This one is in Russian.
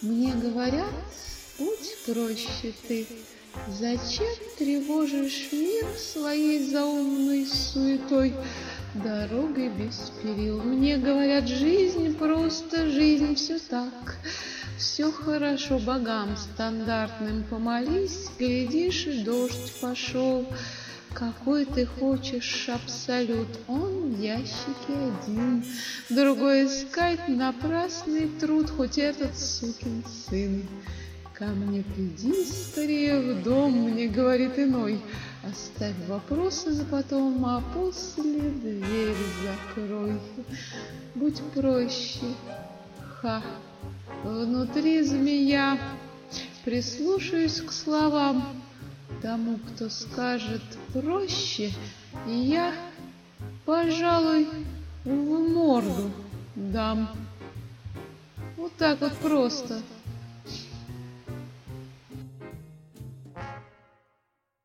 Мне говорят, будь проще ты. Зачем тревожишь мир своей заумной суетой, дорогой без перил? Мне говорят, жизнь просто жизнь, все так, все хорошо, богам стандартным помолись, глядишь, и дождь пошел. Какой ты хочешь абсолют, он в ящике один. Другой искать напрасный труд, хоть этот сукин сын. Ко мне приди скорее в дом, мне говорит иной. Оставь вопросы на потом, а после дверь закрой. Будь проще, ха, внутри змея. Прислушаюсь к словам тому, кто скажет проще, и я, пожалуй, в морду дам. Вот так вот просто.